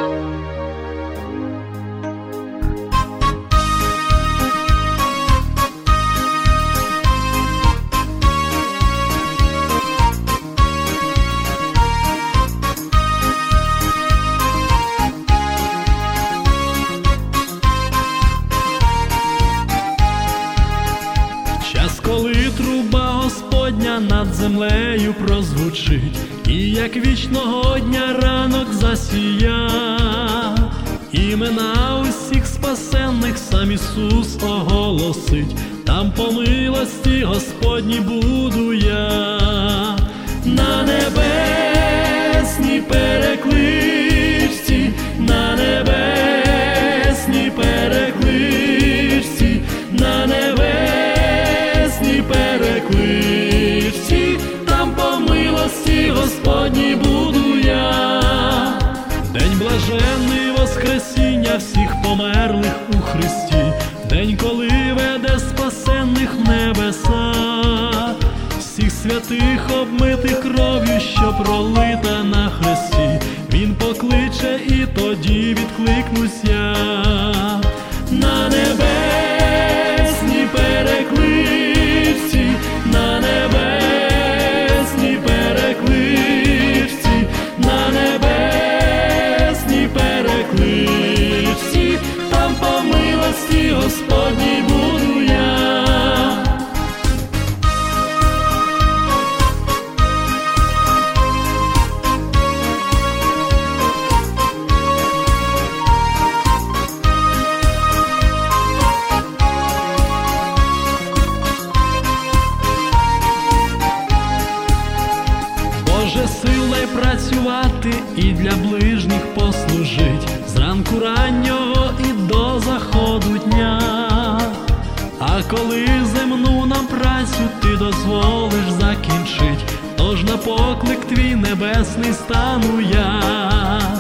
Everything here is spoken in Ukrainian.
Коли труба Господня над землею прозвучить, і як вічного дня ранок засія, імена усіх спасенних сам Ісус оголосить, там по милості Господній буду я. На небесній перекличці, на небесній перекличці, на небесній перекличці, там по милості Господній буду я. День блаженний воскресіння всіх померлих у Христі, день, коли веде спасенних в небеса, всіх святих обмитих кров'ю, що пролита на хресті, Він покличе і тоді відкликнусь я. На небесній перекличці, на небесній перекличці, на небесній перекличці, там по милості Господній буду я. Боже, сила й працювати і для ближніх послужить, зранку раннього і до заходу дня. А коли земну нам працю ти дозволиш закінчить, тож на поклик твій небесний стану я.